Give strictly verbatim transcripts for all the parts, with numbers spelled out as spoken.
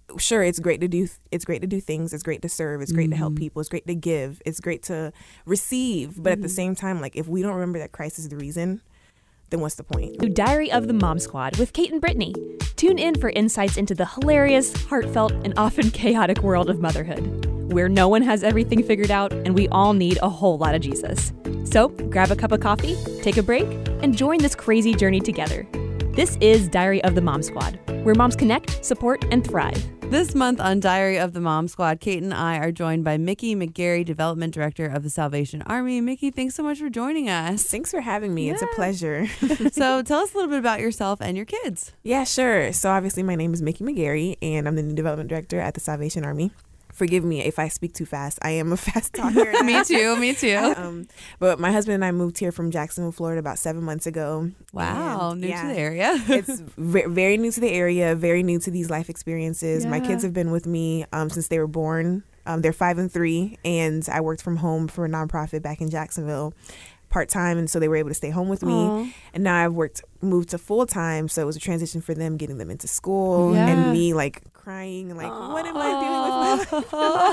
sure, it's great to do it's great to do things, it's great to serve, it's great mm-hmm. to help people, it's great to give, it's great to receive, but mm-hmm. at the same time, like if we don't remember that Christ is the reason, then what's the point? Diary of the Mom Squad with Kate and Brittany. Tune in for insights into the hilarious, heartfelt, and often chaotic world of motherhood, where no one has everything figured out and we all need a whole lot of Jesus. So grab a cup of coffee, take a break, and join this crazy journey together. This is Diary of the Mom Squad, where moms connect, support, and thrive. This month on Diary of the Mom Squad, Kate and I are joined by Mickey McGarry, Development Director of the Salvation Army. Mickey, thanks so much for joining us. Thanks for having me. Yeah. It's a pleasure. So tell us a little bit about yourself and your kids. Yeah, sure. So obviously my name is Mickey McGarry, and I'm the new Development Director at the Salvation Army. Forgive me if I speak too fast. I am a fast talker. Me too, me too. Um, but my husband and I moved here from Jacksonville, Florida about seven months ago. Wow, and, new yeah, to the area. It's v- very new to the area, very new to these life experiences. Yeah. My kids have been with me um, since they were born. Um, they're five and three, and I worked from home for a nonprofit back in Jacksonville part-time, and so they were able to stay home with me. Aww. And now I've worked moved to full-time, so it was a transition for them, getting them into school, yeah. and me like crying and like, Aww. What am I doing with my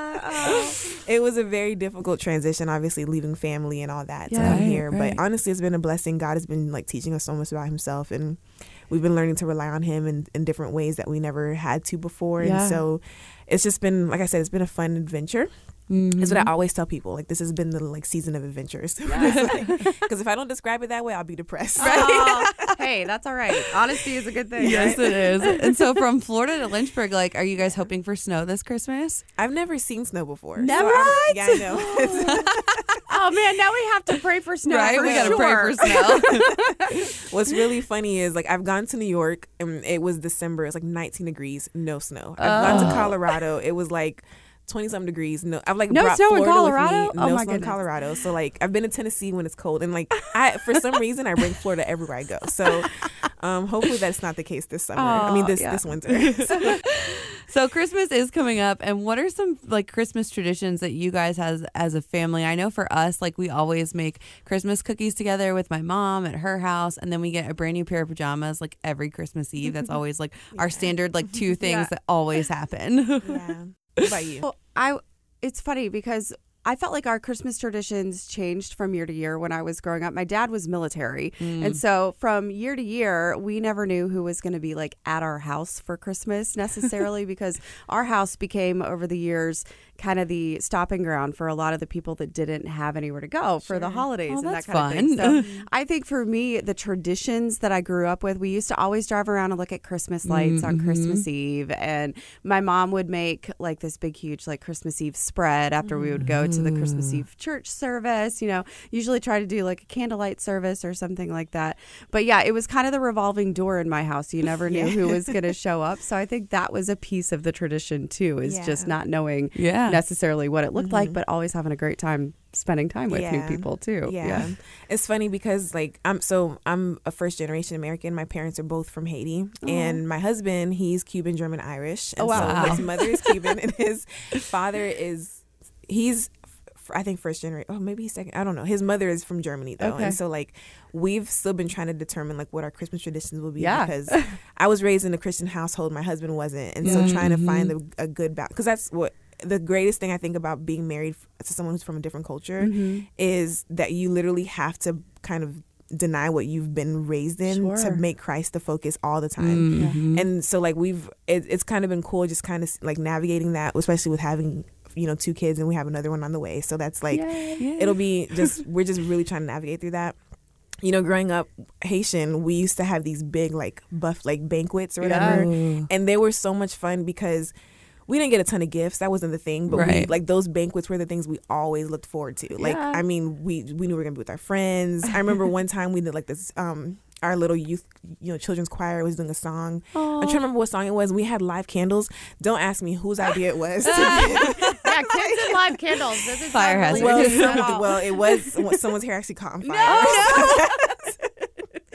life? It was a very difficult transition, obviously leaving family and all that yeah, to come right, here. Right. But honestly, it's been a blessing. God has been like teaching us so much about himself, and we've been learning to rely on him in, in different ways that we never had to before. Yeah. And so it's just been, like I said, it's been a fun adventure. Mm-hmm. That's what I always tell people. Like, this has been the like season of adventures. Because like, if I don't describe it that way, I'll be depressed. Right? Hey, that's all right. Honesty is a good thing. Yes, right? it is. And so from Florida to Lynchburg, like, are you guys hoping for snow this Christmas? I've never seen snow before. Never? So yeah, I know. Oh, man, now we have to pray for snow. Right? For we got to sure. pray for snow. What's really funny is, like, I've gone to New York, and it was December. It was like nineteen degrees, no snow. I've oh. gone to Colorado. It was like twenty-something degrees. No, I've like no brought snow Florida in Colorado. With me. Oh no my snow goodness. in Colorado. So like I've been to Tennessee when it's cold, and like I for some reason I bring Florida everywhere I go. So um, hopefully that's not the case this summer. Oh, I mean this yeah. this winter. So Christmas is coming up, and what are some like Christmas traditions that you guys has as a family? I know for us, like we always make Christmas cookies together with my mom at her house, and then we get a brand new pair of pajamas like every Christmas Eve. That's always like yeah. our standard like two things yeah. that always happen. Yeah. What about you? Well, I. It's funny because I felt like our Christmas traditions changed from year to year when I was growing up. My dad was military. Mm. And so from year to year, we never knew who was going to be like at our house for Christmas necessarily because our house became over the years kind of the stopping ground for a lot of the people that didn't have anywhere to go for sure. the holidays oh, and that kind fun. of thing. So I think for me, the traditions that I grew up with, we used to always drive around and look at Christmas lights mm-hmm. on Christmas Eve. And my mom would make like this big, huge like Christmas Eve spread after we would go to the Christmas Eve church service, you know, usually try to do like a candlelight service or something like that. But yeah, it was kind of the revolving door in my house. You never knew yeah. who was going to show up. So I think that was a piece of the tradition too, is yeah. just not knowing yeah. necessarily what it looked mm-hmm. like, but always having a great time spending time with yeah. new people too. Yeah. yeah. It's funny because like I'm so I'm a first generation American. My parents are both from Haiti. Oh. And my husband, he's Cuban, German, Irish. And oh, wow. so his mother is Cuban and his father is he's I think first generation. Oh, maybe he's second. I don't know. His mother is from Germany though. Okay. And so like we've still been trying to determine like what our Christmas traditions will be yeah. because I was raised in a Christian household. My husband wasn't. And yeah. so trying to find a, a good balance, because that's what the greatest thing I think about being married to someone who's from a different culture mm-hmm. is that you literally have to kind of deny what you've been raised in sure. to make Christ the focus all the time. Mm-hmm. And so like we've, it, it's kind of been cool just kind of like navigating that, especially with having, you know, two kids and we have another one on the way. So that's like, Yay. It'll be just, we're just really trying to navigate through that. You know, growing up Haitian, we used to have these big like buff, like banquets or whatever. Yeah. And they were so much fun because we didn't get a ton of gifts. That wasn't the thing. But right. we, like those banquets were the things we always looked forward to. Like, yeah. I mean, we we knew we were going to be with our friends. I remember one time we did like this, um, our little youth, you know, children's choir was doing a song. Aww. I'm trying to remember what song it was. We had live candles. Don't ask me whose idea it was. Yeah, kids and live candles. This is fire hazard. Well, some, well, it was someone's hair actually caught on fire. No, no.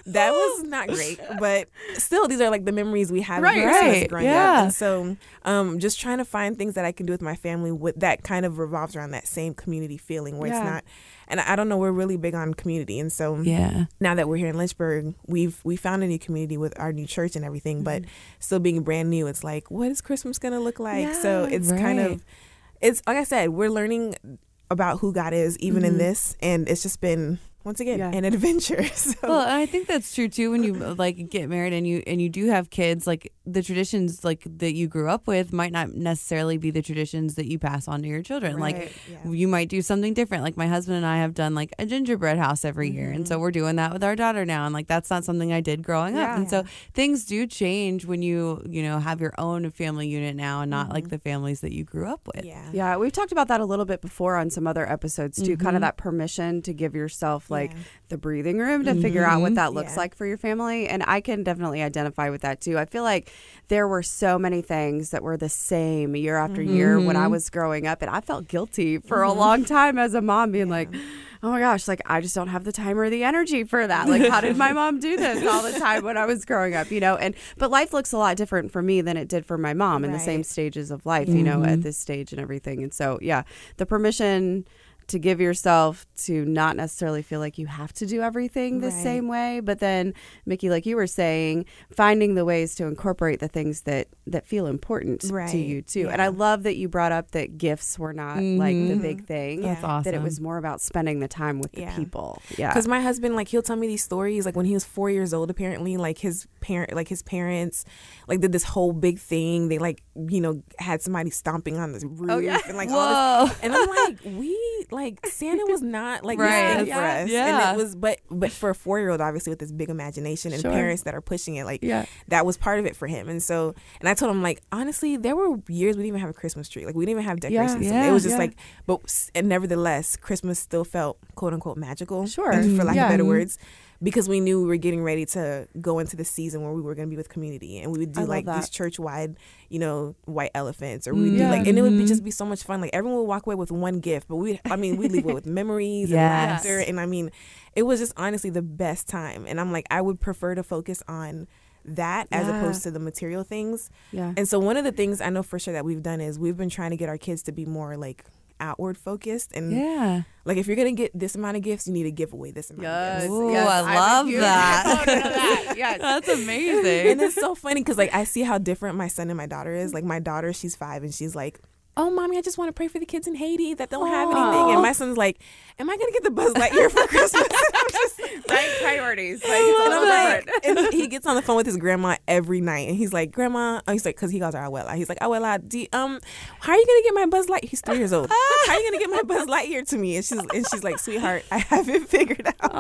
that was not great, but still, these are like the memories we have Right, of Christmas right, growing yeah. up. And so, um, just trying to find things that I can do with my family with that kind of revolves around that same community feeling where Yeah. it's not. And I don't know, we're really big on community, and so Yeah. now that we're here in Lynchburg, we've we found a new community with our new church and everything, but still being brand new, it's like, what is Christmas gonna look like? So Yeah, it's kind right. of, it's like I said, we're learning about who God is even in this, and it's just been once again Yeah. an adventure. So. Well, and I think that's true too. When you like get married and you and you do have kids, like the traditions like that you grew up with might not necessarily be the traditions that you pass on to your children. Like Right, yeah. you might do something different. Like my husband and I have done like a gingerbread house every year, and so we're doing that with our daughter now. And like that's not something I did growing up. Yeah. And so things do change when you you know have your own family unit now, and not like the families that you grew up with. Yeah. Yeah, we've talked about that a little bit before on some other episodes too. Kind of that permission to give yourself like Yeah. the breathing room to figure out what that looks Yeah. like for your family. And I can definitely identify with that too. I feel like there were so many things that were the same year after year when I was growing up, and I felt guilty for a long time as a mom, being like, oh my gosh, like I just don't have the time or the energy for that. Like, how did my mom do this all the time when I was growing up, you know? And but life looks a lot different for me than it did for my mom in the same Right. stages of life, you know, at this stage and everything. And so, yeah, the permission to give yourself to not necessarily feel like you have to do everything the Right. same way, but then Mickey, like you were saying, finding the ways to incorporate the things that that feel important to Right. you too. Yeah. And I love that you brought up that gifts were not like the big thing. That's Yeah. awesome. That it was more about spending the time with the Yeah. people. Yeah. Because my husband, like, he'll tell me these stories. Like when he was four years old, apparently, like his parent, like his parents, like did this whole big thing. They like, you know, had somebody stomping on this roof yeah. and like Whoa. all this. And I'm like, we like Santa was not like Right. this thing for Yeah. us. Yeah. And it was, but but for a four year old, obviously with this big imagination and Sure. parents that are pushing it, like Yeah. that was part of it for him. And so, and I told him like, honestly, there were years we didn't even have a Christmas tree. Like we didn't even have decorations. Yeah. It was just Yeah. like, but s- and nevertheless, Christmas still felt quote unquote magical. Sure. for lack Yeah. of better words. Because we knew we were getting ready to go into the season where we were going to be with community, and we would do I love like that. these church-wide, you know, white elephants, or we would Yeah. do like, and it would be, just be so much fun. Like everyone would walk away with one gift, but we, I mean, we leave away with memories and Yes. laughter, and I mean, it was just honestly the best time. And I'm like, I would prefer to focus on that as Yeah. opposed to the material things. Yeah. And so one of the things I know for sure that we've done is we've been trying to get our kids to be more like outward focused, and Yeah. like if you're gonna get this amount of gifts, you need to give away this amount of Yes. gifts. Ooh, Yes, I I'm love a huge that. proponent of that. Yes. That's amazing. And it's so funny because like I see how different my son and my daughter is. Like my daughter, she's five, and she's like, "Oh, mommy, I just want to pray for the kids in Haiti that don't have anything." And my son's like, "Am I gonna get the Buzz Lightyear for Christmas?" And I'm just Right priorities. Like, it's a and little I'm different. like, and he gets on the phone with his grandma every night, and he's like, "Grandma," oh, he's like, because he calls her Abuela. He's like, "Abuela, do you- um, how are you gonna get my Buzz Lightyear?" He's three years old. How are you gonna get my Buzz Lightyear to me? And she's and she's like, "Sweetheart, I haven't figured out."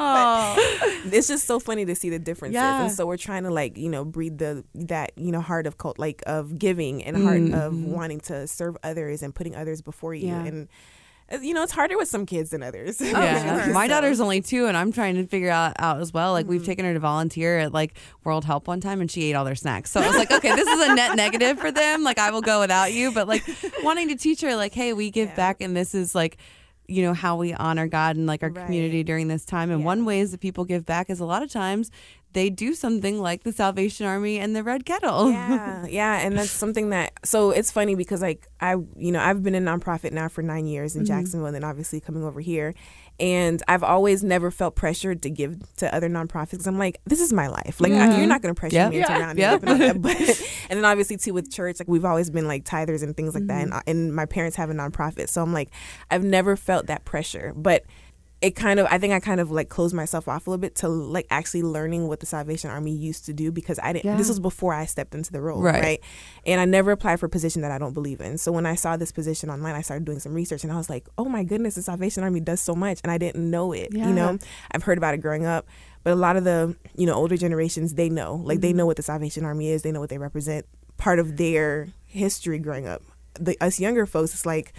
Oh. But it's just so funny to see the differences, Yeah. and so we're trying to like you know breed the that you know heart of cult like of giving and heart of wanting to serve others and putting others before you, Yeah. and uh, you know it's harder with some kids than others. Yeah. So- My daughter's only two, and I'm trying to figure out, out as well. Like, we've taken her to volunteer at like World Help one time, and she ate all their snacks. So I was like, okay, this is a net negative for them. Like, I will go without you. But like, wanting to teach her, like, hey, we give Yeah. back, and this is like, you know, how we honor God and like our Right. community during this time. And Yeah. one ways that people give back is a lot of times they do something like the Salvation Army and the Red Kettle. yeah, yeah, and that's something that. So it's funny because like I, you know, I've been in nonprofit now for nine years in Jacksonville, and then obviously coming over here, and I've always never felt pressured to give to other nonprofits. 'Cause I'm like, this is my life. Like I, you're not going to pressure Yep. me into Yeah. around Yep. and that. But and then obviously too with church, like we've always been like tithers and things like that, and, and my parents have a nonprofit, so I'm like, I've never felt that pressure, but. It kind of, I think I kind of like closed myself off a little bit to like actually learning what the Salvation Army used to do because I didn't, Yeah. this was before I stepped into the role, Right. right? And I never applied for a position that I don't believe in. So when I saw this position online, I started doing some research and I was like, oh my goodness, the Salvation Army does so much. And I didn't know it, Yeah. you know? I've heard about it growing up, but a lot of the, you know, older generations, they know, like they know what the Salvation Army is. They know what they represent, part of their history growing up. The, us younger folks, it's like,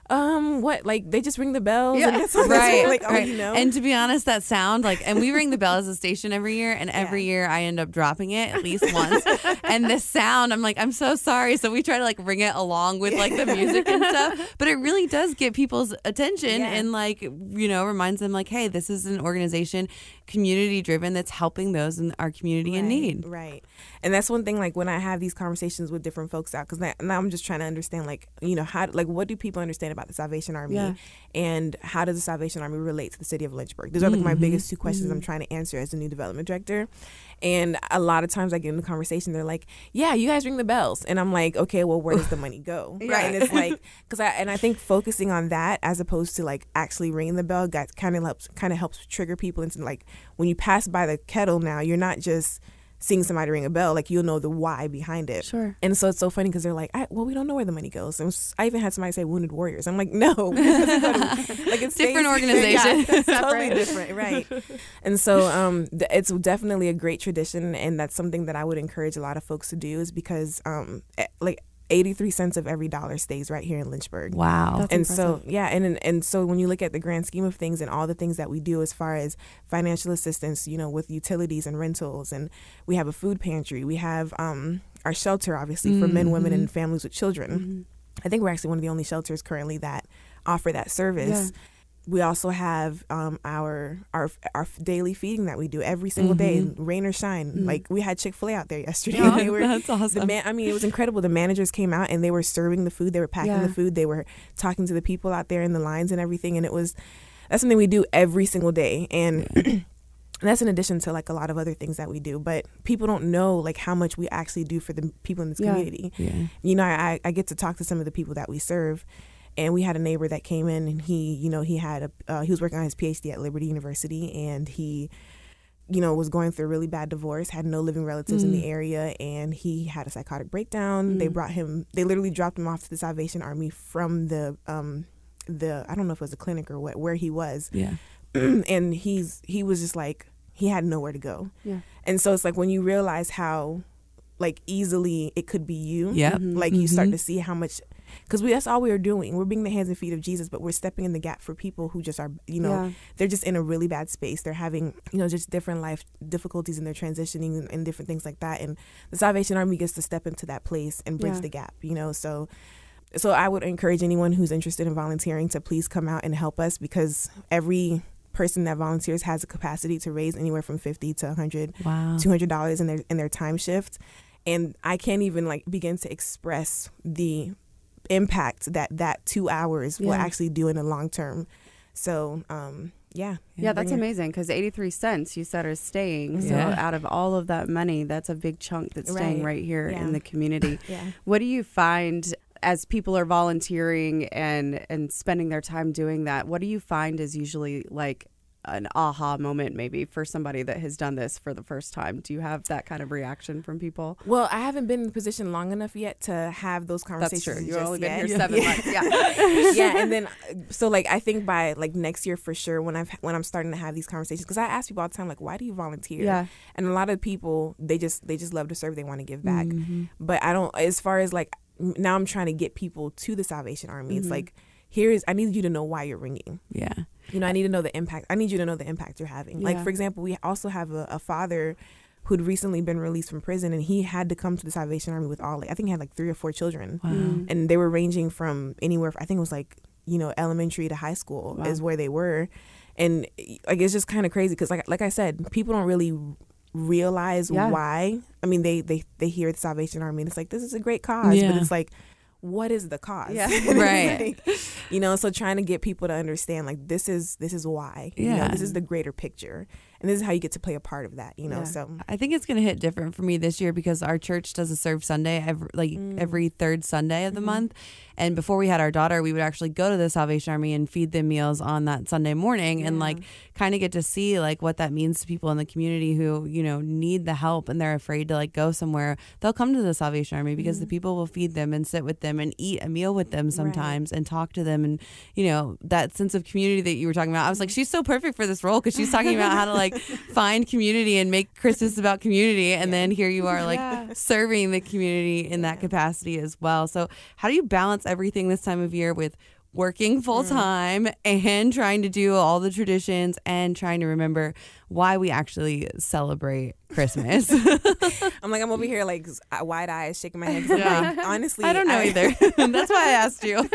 Um, what? Like they just ring the bells? Yeah. And that's what Right, like, oh, right. you know. And to be honest, that sound like, and we ring the bell as a station every year, and every Yeah. year I end up dropping it at least once. And the sound, I'm like, I'm so sorry. So we try to like ring it along with like the music and stuff, but it really does get people's attention Yeah. and like, you know, reminds them like, hey, this is an organization, community driven, that's helping those in our community in Right, need. Right. And that's one thing, like when I have these conversations with different folks out, because now, now I'm just trying to understand, like, you know, how, like, what do people understand about the Salvation Army? Yeah. And how does the Salvation Army relate to the city of Lynchburg? Those are like my biggest two questions I'm trying to answer as a new development director. And a lot of times I get in the conversation, they're like, yeah, you guys ring the bells. And I'm like, okay, well, where does the money go? Yeah. Right. And it's like, because I, and I think focusing on that as opposed to like actually ringing the bell got kind of helps, kind of helps trigger people into like, when you pass by the kettle now, you're not just seeing somebody ring a bell, like you'll know the why behind it. Sure. And so it's so funny because they're like, I, well, we don't know where the money goes. And I even had somebody say Wounded Warriors. I'm like, no, because it's gonna- like it's Different stays- organization. Yeah, it's totally different, right? And so um, th- it's definitely a great tradition, and that's something that I would encourage a lot of folks to do, is because um, eh, like eighty-three cents of every dollar stays right here in Lynchburg. Wow. That's And so, impressive. yeah, and, and and so when you look at the grand scheme of things and all the things that we do as far as financial assistance, you know, with utilities and rentals, and we have a food pantry, we have um, our shelter, obviously, for men, women, and families with children. I think we're actually one of the only shelters currently that offer that service. Yeah. We also have um, our our our daily feeding that we do every single day, rain or shine. Like we had Chick-fil-A out there yesterday. Oh, They were- that's the awesome. man, I mean, it was incredible. The managers came out and they were serving the food. They were packing Yeah. the food. They were talking to the people out there in the lines and everything. And it was, that's something we do every single day. And that's in addition to like a lot of other things that we do. But people don't know like how much we actually do for the people in this Yeah. community. Yeah. You know, I, I get to talk to some of the people that we serve. And we had a neighbor that came in, and he, you know, he had a, uh, he was working on his P H D at Liberty University, and he, you know, was going through a really bad divorce, had no living relatives in the area, and he had a psychotic breakdown. They brought him, they literally dropped him off to the Salvation Army from the, um, the, I don't know if it was a clinic or what, where he was. Yeah. And he's, he was just like, he had nowhere to go. Yeah. And so it's like when you realize how, like, easily it could be you, Yep. like you start to see how much, because we that's all we are doing. We're being the hands and feet of Jesus, but we're stepping in the gap for people who just are, you know, Yeah. they're just in a really bad space. They're having, you know, just different life difficulties, and they're transitioning and, and different things like that. And the Salvation Army gets to step into that place and bridge Yeah. the gap, you know. So, so I would encourage anyone who's interested in volunteering to please come out and help us, because every person that volunteers has a capacity to raise anywhere from fifty to one hundred, Wow. two hundred dollars in their in their time shift. And I can't even like begin to express the impact that that two hours will Yeah. actually do in the long term. So, um, yeah. Yeah, that's Bring it. amazing, because eighty-three cents you said are staying. So Yeah. out of all of that money, that's a big chunk that's staying Right. right here Yeah. in the community. Yeah. What do you find as people are volunteering and and spending their time doing that? What do you find is usually like an aha moment, maybe, for somebody that has done this for the first time? Do you have that kind of reaction from people? Well, I haven't been in the position long enough yet to have those That's conversations. true. You've just only been yet. here seven Yeah. months. Yeah. Yeah, and then uh, so like I think by like next year for sure, when I've when I'm starting to have these conversations, because I ask people all the time, like, why do you volunteer? Yeah. And a lot of people, they just they just love to serve, they want to give back. Mm-hmm. But I don't, as far as like m- now I'm trying to get people to the Salvation Army. Mm-hmm. It's like, here's, I need you to know why you're ringing. Yeah. You know, I need to know the impact. I need you to know the impact you're having. Like, Yeah. for example, we also have a, a father who'd recently been released from prison, and he had to come to the Salvation Army with all, like, I think he had like three or four children. Wow. Mm. And they were ranging from anywhere, I think it was like, you know, elementary to high school Wow. is where they were. And like, it's just kind of crazy because like, like I said, people don't really realize Yeah. why. I mean, they, they, they hear the Salvation Army and it's like, this is a great cause, Yeah. but it's like, what is the cause? Yeah. Right. Like, you know, so trying to get people to understand like this is this is why. You know, Yeah. this is the greater picture. And this is how you get to play a part of that, you know. Yeah. So I think it's going to hit different for me this year because our church does a serve Sunday every like Mm. every third Sunday of the Mhm. month. And before we had our daughter, we would actually go to the Salvation Army and feed them meals on that Sunday morning and Yeah. like kind of get to see like what that means to people in the community who, you know, need the help and they're afraid to like go somewhere. They'll come to the Salvation Army because the people will feed them and sit with them and eat a meal with them sometimes and talk to them. And, you know, that sense of community that you were talking about, I was like, she's so perfect for this role because she's talking about how to like find community and make Christmas about community. And then here you are like Yeah. serving the community in that capacity as well. So how do you balance everything this time of year with working full time mm. and trying to do all the traditions and trying to remember why we actually celebrate Christmas. I'm like, I'm over here like wide eyes, shaking my head. Yeah. Like, honestly, I don't know I, either. That's why I asked you.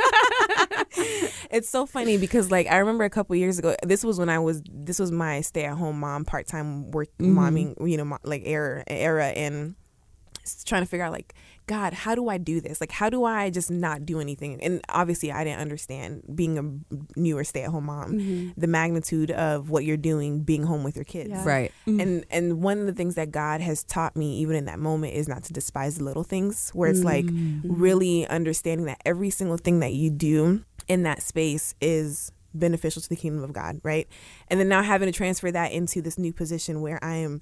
It's so funny because like I remember a couple years ago, this was when I was, this was my stay at home mom, part time work mm-hmm. momming, you know, like era, era and trying to figure out like, God, how do I do this? Like, how do I just not do anything? And obviously, I didn't understand being a newer stay-at-home mom, mm-hmm. the magnitude of what you're doing, being home with your kids. Yeah. Right. Mm-hmm. And and one of the things that God has taught me, even in that moment, is not to despise the little things, where it's like mm-hmm. really understanding that every single thing that you do in that space is beneficial to the kingdom of God, right? And then now having to transfer that into this new position where I am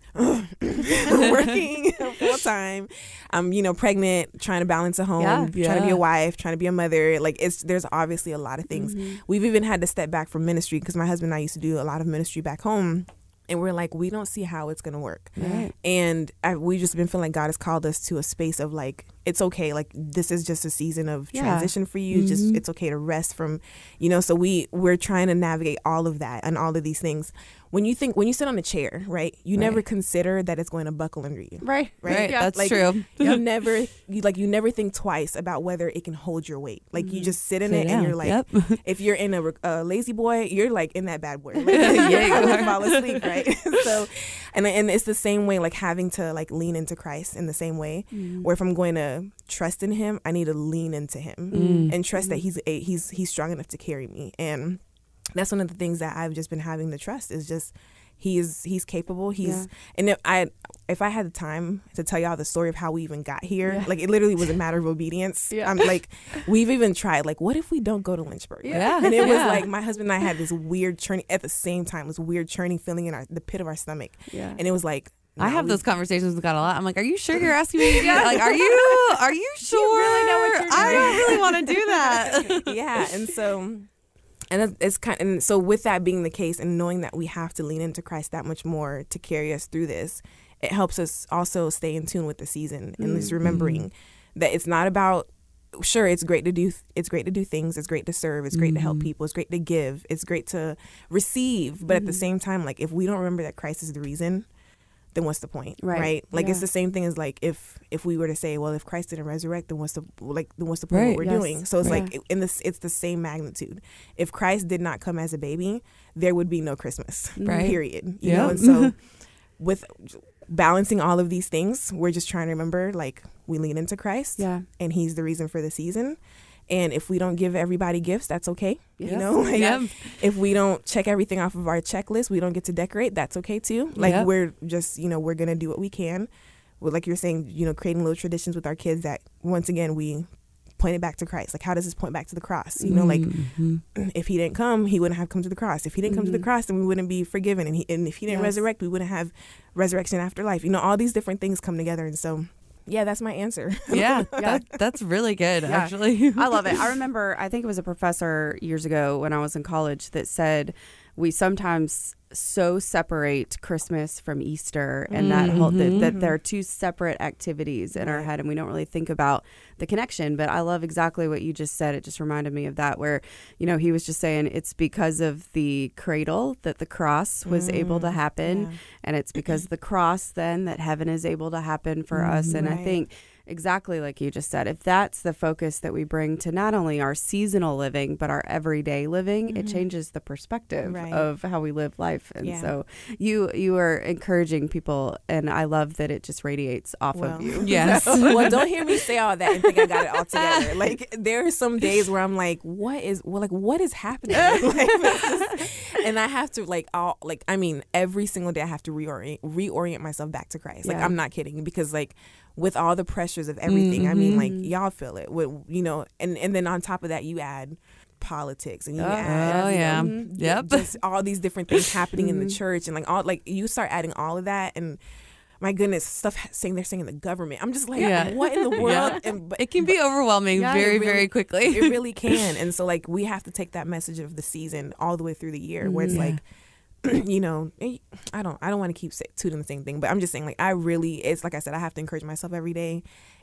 working full time, I'm you know pregnant, trying to balance a home, yeah, yeah. trying to be a wife, trying to be a mother. Like it's there's obviously a lot of things. Mm-hmm. We've even had to step back from ministry because my husband and I used to do a lot of ministry back home. And we're like, we don't see how it's going to work. Right. And I, we've just been feeling like God has called us to a space of like, it's okay. Like, this is just a season of yeah. transition for you. Mm-hmm. Just it's okay to rest from, you know, so we, we're trying to navigate all of that and all of these things. When you think, when you sit on a chair, right, you right. never consider that it's going to buckle under you. Right. Right. right. Yeah. That's like, true. You never, you, like, you never think twice about whether it can hold your weight. Like, mm-hmm. you just sit in sit it down. And you're like, yep. if you're in a, a lazy boy, you're like in that bad boy. Like, yeah, you fall asleep, right? So, and and it's the same way, like having to like lean into Christ in the same way, mm-hmm. where if I'm going to trust in Him, I need to lean into Him mm-hmm. and trust mm-hmm. that He's a, He's He's strong enough to carry me. And that's one of the things that I've just been having to trust is just. He's he's capable. He's yeah. and if I if I had the time to tell y'all the story of how we even got here, yeah. like it literally was a matter of obedience. Yeah. I'm like, we've even tried like, what if we don't go to Lynchburg? Yeah, and it was yeah. like my husband and I had this weird churning at the same time. This weird churning feeling in our the pit of our stomach. Yeah, and it was like. I have we, those conversations with God a lot. I'm like, are you sure you're asking me? Yeah. Like, are you are you sure? You really know what you're doing? I don't really want to do that. Yeah, and so. And it's kind of, and so with that being the case and knowing that we have to lean into Christ that much more to carry us through this, it helps us also stay in tune with the season and mm-hmm. just remembering that it's not about, sure, it's great to do, it's great to do things. It's great to serve. It's great mm-hmm. to help people. It's great to give. It's great to receive. But mm-hmm. at the same time, like if we don't remember that Christ is the reason, then what's the point, right? right? Like yeah. it's the same thing as like if if we were to say, well, if Christ didn't resurrect, then what's the like then what's the point right. of what we're yes. doing? So it's yeah. like in this, it's the same magnitude. If Christ did not come as a baby, there would be no Christmas, right? Period. You yeah. know, and so with balancing all of these things, we're just trying to remember like we lean into Christ, yeah, and He's the reason for the season. And if we don't give everybody gifts, that's okay. Yes. You know, like yep. if we don't check everything off of our checklist, we don't get to decorate. That's okay too. Like yep. we're just, you know, we're going to do what we can. Well, like you're saying, you know, creating little traditions with our kids that once again, we point it back to Christ. Like, how does this point back to the cross? You know, like mm-hmm. if He didn't come, He wouldn't have come to the cross. If He didn't mm-hmm. come to the cross, then we wouldn't be forgiven. And, he, and if He didn't yes. resurrect, we wouldn't have resurrection after life. You know, all these different things come together. And so yeah, that's my answer. yeah, that, that's really good, yeah. actually. I love it. I remember, I think it was a professor years ago when I was in college that said we sometimes so separate Christmas from Easter and mm-hmm. that whole that, that there are two separate activities in our head and we don't really think about the connection. But I love exactly what you just said. It just reminded me of that where, you know, he was just saying it's because of the cradle that the cross was mm, able to happen. Yeah. And it's because of the cross then that heaven is able to happen for mm, us. And right. I think exactly like you just said, if that's the focus that we bring to not only our seasonal living, but our everyday living, mm-hmm. it changes the perspective right. of how we live life. And yeah. so you you are encouraging people, and I love that it just radiates off well, of you. Yes. Well, don't hear me say all that and think I got it all together. Like, there are some days where I'm like, what is, well, like, what is happening? Like, just, and I have to, like, all, like, I mean, every single day I have to reorient, reorient myself back to Christ. Like, yeah. I'm not kidding, because, like, with all the pressures of everything, mm-hmm. I mean, like, y'all feel it. With, you know, and, and then on top of that, you add politics and you oh, add, oh you yeah, know, yep, just all these different things happening in the church, and like all, like you start adding all of that, and my goodness, stuff saying they're saying the government. I'm just like, yeah. what in the world? Yeah. And but, it can be overwhelming yeah, very, really, very quickly. It really can. And so, like, we have to take that message of the season all the way through the year, where it's yeah. like, you know, I don't, I don't want to keep tooting the same thing, but I'm just saying, like, I really, it's like I said, I have to encourage myself every day,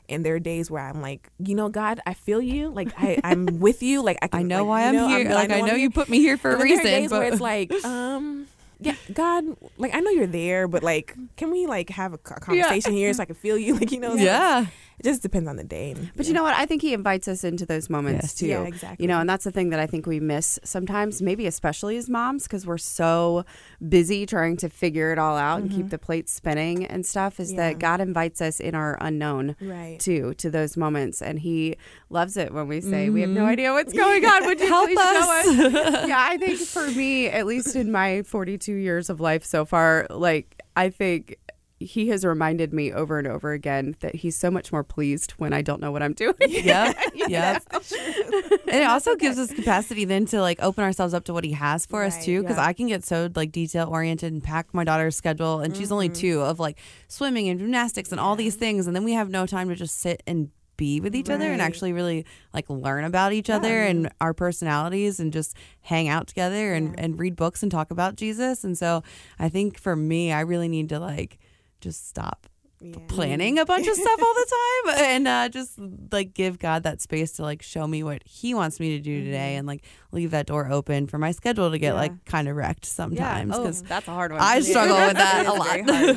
And there are days where I'm like, you know, God, I feel you. Like I, I'm with you. Like I, can, I know like, why you I'm know, here. I'm, like I know, I know you put me here for and a reason. reason. There are days but where it's like, um, yeah, God, like I know you're there, but like, can we like have a conversation yeah. here so I can feel you? Like, you know, yeah. So it just depends on the day. But yeah. you know what? I think he invites us into those moments yes. too. Yeah, exactly. You know, and that's the thing that I think we miss sometimes, maybe especially as moms, because we're so busy trying to figure it all out mm-hmm. and keep the plates spinning and stuff, is yeah. that God invites us in our unknown right. too, to those moments. And he loves it when we say, mm-hmm. we have no idea what's going on. Would you help please us? show us? Yeah, I think for me, at least in my forty-two years of life so far, like, I think he has reminded me over and over again that he's so much more pleased when I don't know what I'm doing. Yeah, yeah. And it also gives us capacity then to like open ourselves up to what he has for right, us too. Because yeah. I can get so like detail oriented and pack my daughter's schedule, and mm-hmm. she's only two, of like swimming and gymnastics and all these things, and then we have no time to just sit and be with each right. other and actually really like learn about each yeah. other and our personalities and just hang out together and, yeah. and read books and talk about Jesus. And so I think for me, I really need to like just stop yeah. planning a bunch of stuff all the time and uh, just like give God that space to like show me what he wants me to do today mm-hmm. and like leave that door open for my schedule to get yeah. like kind of wrecked sometimes. Because yeah. oh, that's a hard one. I struggle with that a lot.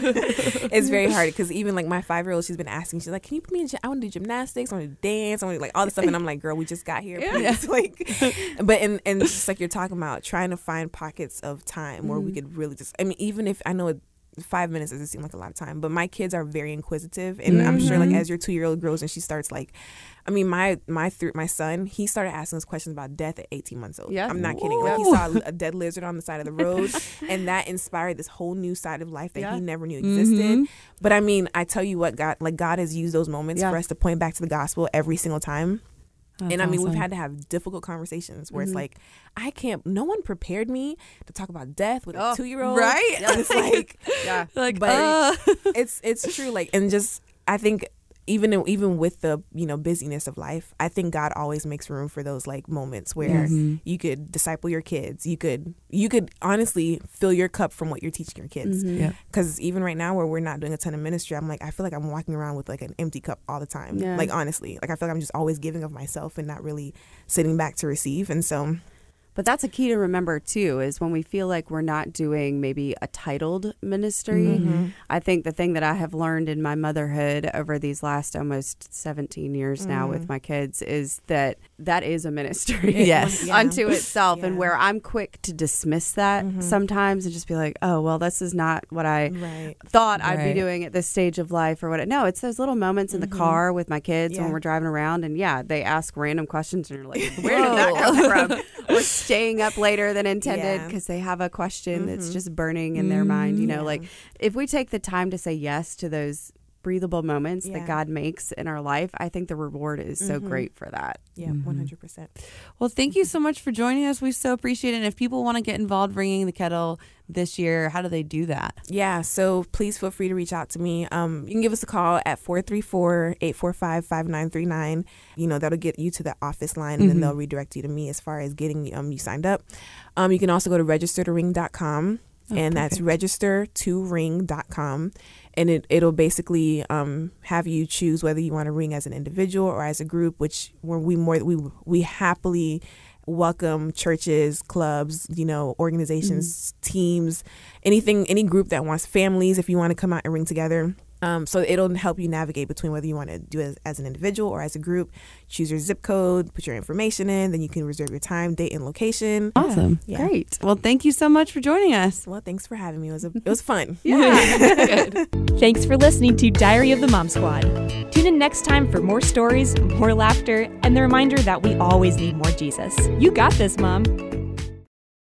Very it's very hard because even like my five-year-old, she's been asking, she's like, can you put me in, I want to do gymnastics, I want to dance, I want to like all this stuff. And I'm like, girl, we just got here. Yeah. Like, but and, and it's just like you're talking about trying to find pockets of time mm-hmm. where we could really just, I mean, even if I know it, five minutes doesn't seem like a lot of time, but my kids are very inquisitive, and mm-hmm. I'm sure like as your two-year-old grows and she starts like, I mean my my th- my son, he started asking us questions about death at eighteen months old. Yeah, I'm not kidding. Like he saw a dead lizard on the side of the road, and that inspired this whole new side of life that yeah. he never knew existed. Mm-hmm. But I mean, I tell you what, God, like God has used those moments yeah. for us to point back to the gospel every single time. That's and I mean, awesome. We've had to have difficult conversations where mm-hmm. it's like, I can't, no one prepared me to talk about death with oh, a two-year-old. Right? And it's like, yeah. Like, but uh. it's, it's true. Like, and just, I think even, even with the, you know, busyness of life, I think God always makes room for those like moments where mm-hmm. you could disciple your kids. You could, you could honestly fill your cup from what you're teaching your kids. Mm-hmm. Yeah. Because even right now where we're not doing a ton of ministry, I'm like, I feel like I'm walking around with like an empty cup all the time. Yeah. Like, honestly, like I feel like I'm just always giving of myself and not really sitting back to receive. And so... But that's a key to remember, too, is when we feel like we're not doing maybe a titled ministry. Mm-hmm. I think the thing that I have learned in my motherhood over these last almost seventeen years mm-hmm. now with my kids is that that is a ministry yes. yeah. unto itself. Yeah. And where I'm quick to dismiss that mm-hmm. sometimes and just be like, oh, well, this is not what I right. thought I'd right. be doing at this stage of life or what. No, it's those little moments in mm-hmm. the car with my kids yeah. when we're driving around. And yeah, they ask random questions and you're like, where did that come from? We're staying up later than intended because yeah. they have a question mm-hmm. that's just burning in their mind. You know, yeah. like if we take the time to say yes to those breathable moments yeah. that God makes in our life, I think the reward is so mm-hmm. great for that. Yeah, mm-hmm. one hundred percent. Well, thank you so much for joining us. We so appreciate it. And if people want to get involved ringing the kettle this year, how do they do that? Yeah, so please feel free to reach out to me. Um, you can give us a call at four three four, eight four five, five nine three nine. You know, that'll get you to the office line, and mm-hmm. then they'll redirect you to me as far as getting um, you signed up. Um, you can also go to register to ring dot com. Oh, and perfect. That's register to ring dot com. And it, it'll basically um, have you choose whether you want to ring as an individual or as a group, which where we more we we happily welcome churches, clubs, you know, organizations, mm-hmm. teams, anything, any group that wants families, if you want to come out and ring together. Um, so it'll help you navigate between whether you want to do it as, as an individual or as a group. Choose your zip code, put your information in, then you can reserve your time, date, and location. Awesome. Yeah. Great. Well, thank you so much for joining us. Well, thanks for having me. It was a, it was fun. Yeah. Good. Thanks for listening to Diary of the Mom Squad. Tune in next time for more stories, more laughter, and the reminder that we always need more Jesus. You got this, Mom.